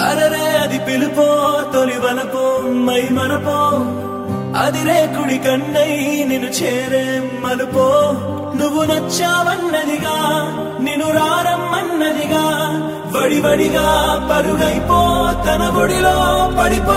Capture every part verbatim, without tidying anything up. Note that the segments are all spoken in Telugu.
అరరే అది పిలుపో తొలి వలపో మై మనపో అది రేకుడి కన్నై నిన్ను చేరే మలుపో నువ్వు నచ్చావన్నదిగా నిన్ను రారమ్మన్నదిగా వడివడిగా పరుగైపో తన ఒడిలో పడిపో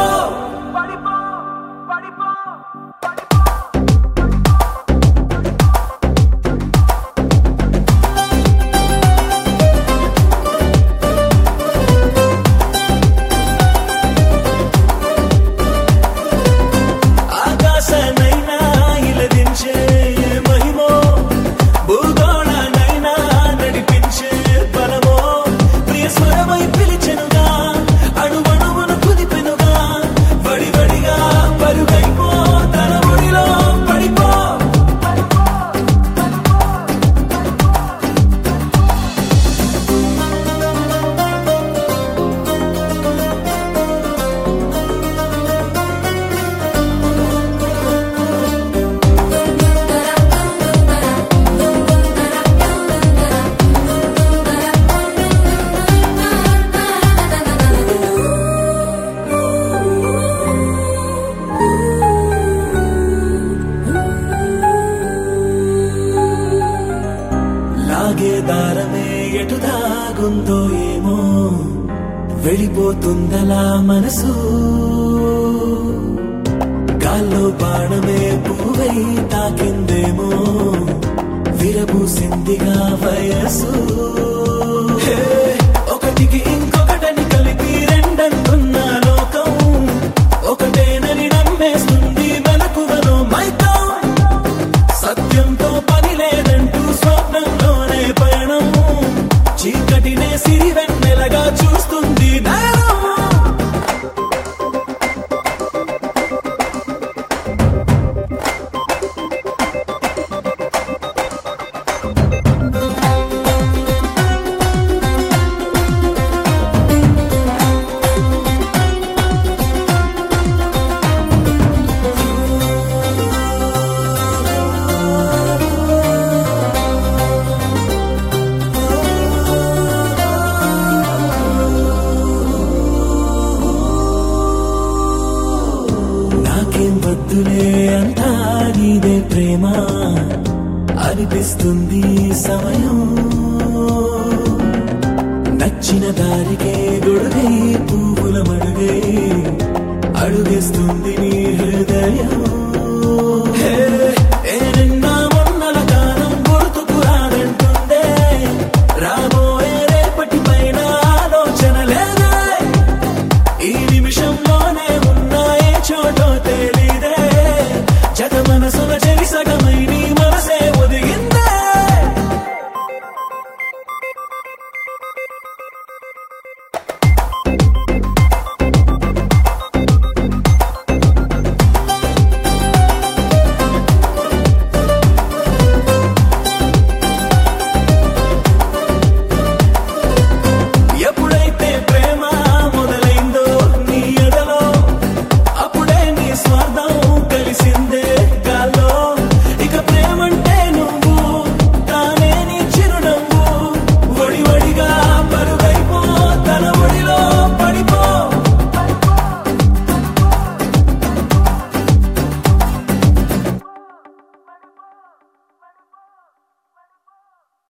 దారమే ఎటు దాగుందో ఏమో వెళ్ళిపోతుందలా మనసు గాల్లో బాణమే పువ్వై తాకిందేమో విరబూసిందిగా వయసు ఒకటికి ఇంకొకటని కలిపి రెండంటున్న లోకం ఒకటేనని నమ్మేస్తుంది మెలకువలో మైకం సత్యంతో పని లేదంటూ స్వప్నంలోనే పయనం చీకటినే సిరివెన్నెలగా చూస్తుంది నయనం వద్దులే అంతా నీదే ప్రేమ అనిపిస్తుంది సమయం నచ్చిన దారికే గొడుగై పువ్వుల మడుగై అడుగేస్తుంది నీ హృదయం